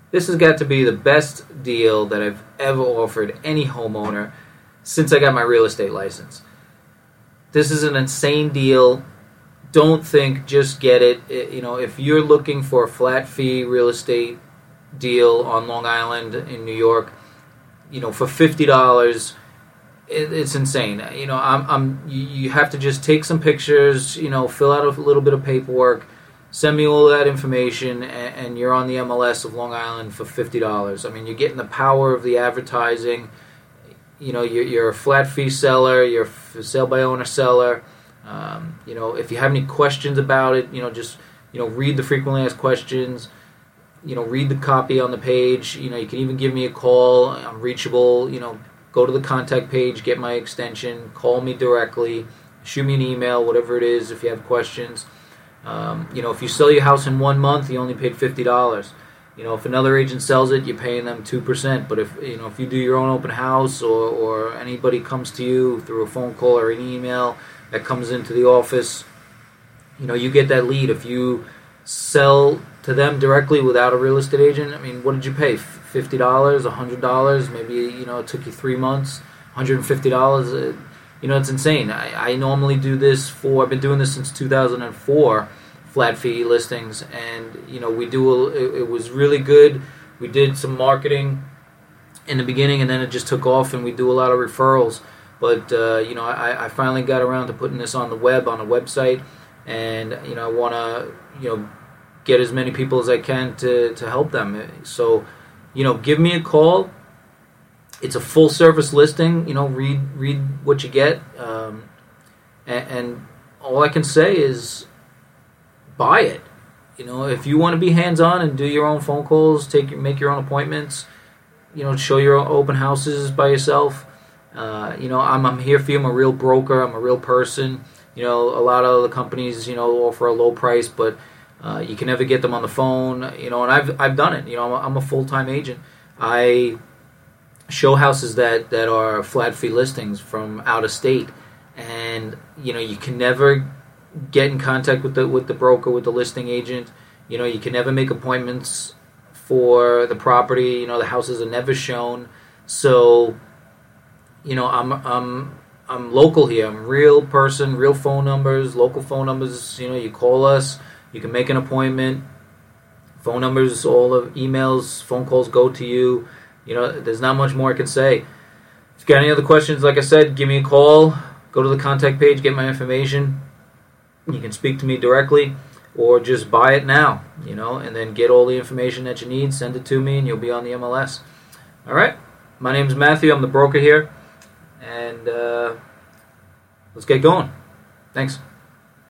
This has got to be the best deal that I've ever offered any homeowner since I got my real estate license. This is an insane deal. Don't think, just get it. If you're looking for a flat fee real estate deal on Long Island in New York, for $50, it's insane. You have to just take some pictures, fill out a little bit of paperwork, send me all that information, and you're on the MLS of Long Island for $50. I mean, you're getting the power of the advertising. You're a flat fee seller, you're a sale by owner seller. If you have any questions about it, just read the frequently asked questions. Read the copy on the page. You can even give me a call. I'm reachable. Go to the contact page, get my extension, call me directly, shoot me an email, whatever it is. If you have questions, if you sell your house in 1 month, you only paid $50. If another agent sells it, you're paying them 2%. But if you do your own open house, or anybody comes to you through a phone call or an email that comes into the office, you get that lead. If you sell to them directly without a real estate agent, I mean, what did you pay? $50, $100? Maybe it took you 3 months, $150. It's insane. I normally do this I've been doing this since 2004. Flat fee listings, and it was really good. We did some marketing in the beginning, and then it just took off, and we do a lot of referrals. But I finally got around to putting this on the website, and I want to get as many people as I can to help them. So give me a call. It's a full service listing. Read what you get, and all I can say is, buy it. If you want to be hands-on and do your own phone calls, make your own appointments, show your own open houses by yourself. I'm here for you. I'm a real broker. I'm a real person. A lot of the companies, offer a low price, but you can never get them on the phone. And I've done it. I'm a full-time agent. I show houses that are flat fee listings from out of state, and you can never get in contact with the broker, with the listing agent. You can never make appointments for the property. The houses are never shown. So, I'm local here. I'm a real person, real phone numbers, local phone numbers. You call us. You can make an appointment. Phone numbers, all of emails, phone calls go to you. There's not much more I can say. If you got any other questions, like I said, give me a call. Go to the contact page, get my information. You can speak to me directly, or just buy it now, and then get all the information that you need, send it to me, and you'll be on the MLS. All right? My name's Matthew. I'm the broker here, and let's get going. Thanks.